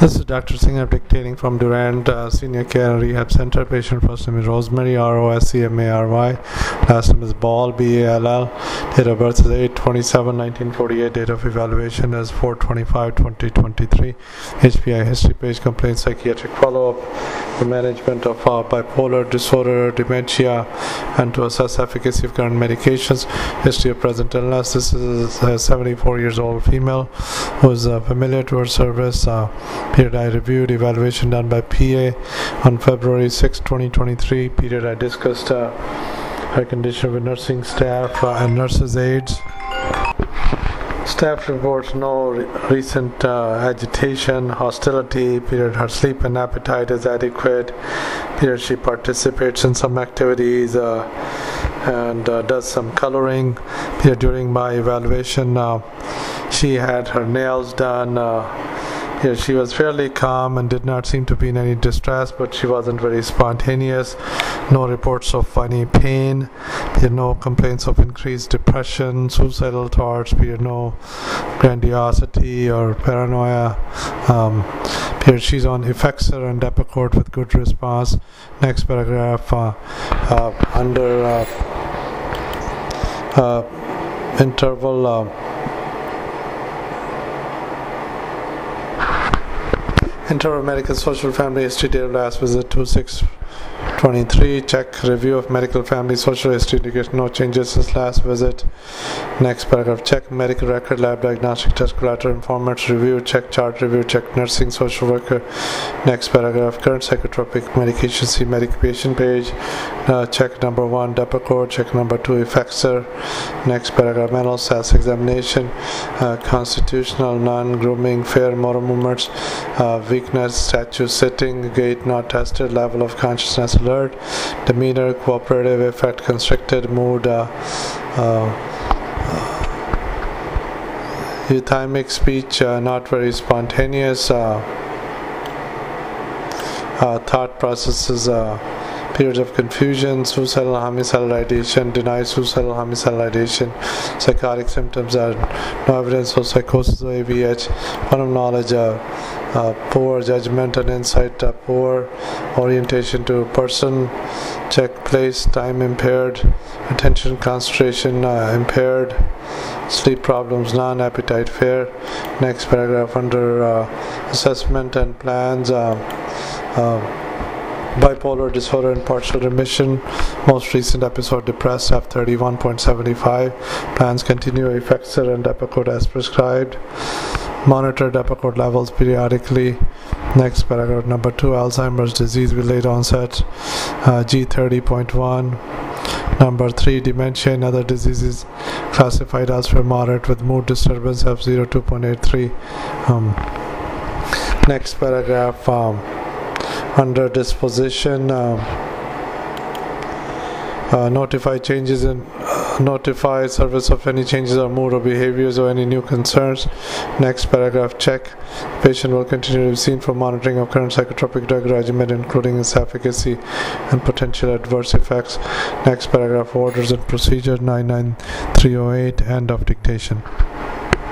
This is Dr. Singh. I'm dictating from Durand Senior Care and Rehab Center. Patient first name is Rosemary, Roscmary. Last name is Ball, Ball. Date of birth is 8/27/1948. Date of evaluation is 4/25/2023. HPI history page complaint psychiatric follow-up, the management of bipolar disorder, dementia, and to assess efficacy of current medications. History of present illness. This is a 74 years old female who is familiar to her service. Period I reviewed, evaluation done by PA on February 6, 2023. Period I discussed her condition with nursing staff and nurses' aides. Staff reports no recent agitation, hostility. Period her sleep and appetite is adequate. Period she participates in some activities and does some coloring. Period during my evaluation she had her nails done. She was fairly calm and did not seem to be in any distress, but she wasn't very spontaneous. No reports of any pain. No complaints of increased depression, suicidal thoughts. No grandiosity or paranoia. She's on Effexor and Depakote with good response. Next paragraph under interval. Interval medical social family history date of last visit 26/23. Check review of medical family social history indicates no changes since last visit. Next paragraph, check medical record, lab diagnostic test, collateral informants review, check chart review, check nursing social worker. Next paragraph, current psychotropic medication, see medication page. Check number 1 Depakote, check number 2 Effexor. Next paragraph, mental status examination, constitutional, non-grooming, fair motor movements, weakness, statue, sitting, gait not tested, level of consciousness alert, demeanor, cooperative, effect, constricted, mood, euthymic speech, not very spontaneous, thought processes, periods of confusion, suicidal homicidal ideation, denied suicidal homicidal ideation, psychotic symptoms are no evidence of psychosis or AVH, one of knowledge, poor judgment and insight, poor orientation to person, check place, time impaired, attention concentration impaired, sleep problems, non-appetite fair. Next paragraph under assessment and plans, bipolar disorder in partial remission, most recent episode depressed, F31.75, plans continue Effexor and Depakote as prescribed, monitor Depakote levels periodically. Next paragraph number 2, Alzheimer's disease with late onset, G30.1. Number 3, dementia and other diseases classified as for moderate with mood disturbance, F02.83. Next paragraph under disposition, notify changes in notify service of any changes or mood or behaviors or any new concerns. Next paragraph, check patient will continue to be seen for monitoring of current psychotropic drug regimen, including its efficacy and potential adverse effects. Next paragraph, orders and procedure 99308, end of dictation.